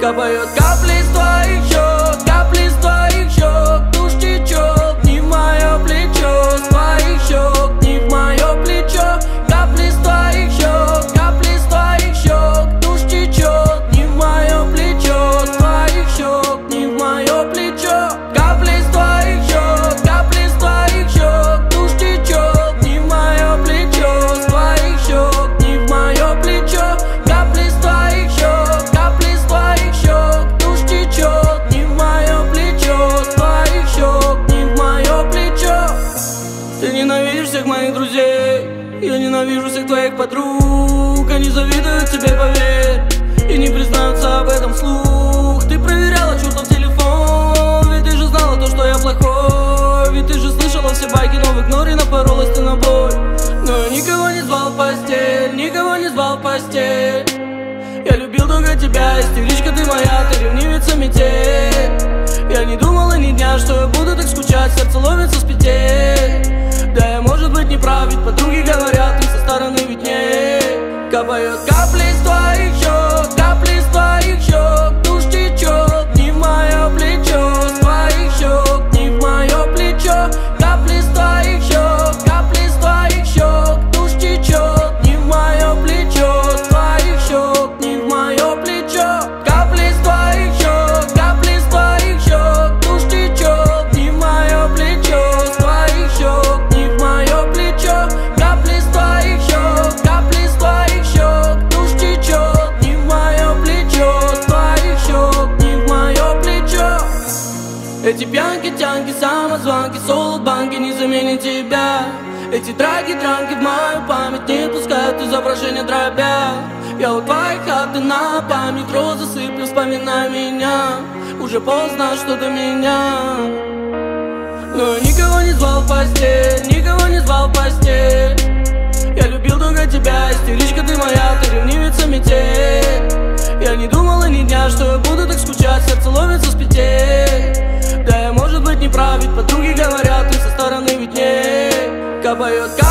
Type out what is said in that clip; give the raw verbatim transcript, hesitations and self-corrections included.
Капают капли с твоих щек, капли с твоих щек, тушь течет не в мое плечо, с твоих щек не в мое плечо. Капли с твоих щек, капли с твоих щек, тушь течет не в мое плечо, с твоих щек не в мое плечо. Капли с твоих щек, капли с твоих щек, тушь течет не в мое плечо, с твоих щек не в мое плечо. Капли с твоих щек, капли с твоих щек, тушь течет не в мое плечо, с твоих щек не в мое плечо. Ты ненавидишь всех моих друзей, я ненавижу всех твоих подруг. Они завидуют тебе, поверь, и не признаются об этом вслух. Ты проверяла чертов телефон, ведь ты же знала то, что я плохой. Ведь ты же слышала все байки, но в игноре напоролась ты на бой. Но я никого не звал в постель, никого не звал в постель. Я любил только тебя, истеричка ты моя, ты ревнивица метель. Я не думал и ни дня, что я буду так скучать, сердце ломится с петель. Да я, может быть, не прав, ведь подруги говорят, ты со стороны виднее. Капают капли с твоих щек, капли с твоих щек, тушь течет не в мое плечо, с твоих щек не в мое плечо. Капли с твоих щек, капли с твоих щек, тушь течет не в мое плечо, с твоих щек не в мое плечо. Капли с твоих щек, капли с твоих щек, тушь течет не в мое плечо, с твоих щек не в мое плечо. Капли с твоих щек, капли с твоих щек, тушь течет не в мое плечо, с твоих щек не в мое плечо. Эти пьянки, тянки, самозванки, солод-банки не заменят тебя. Эти драки, дранки в мою память не пускают изображения дробя. Я у твоих хаты на память розы сыплю, вспоминай меня. Уже поздно, что до меня. Но я никого не звал в постель, никого не звал в постель. Я любил только тебя, истеричка ты моя, ты ревнивица метель. Я не думал и ни дня, что я буду так скучать, сердце ломится с петель. Да я, может быть, не прав, ведь подруги говорят, ты со стороны виднее. Капают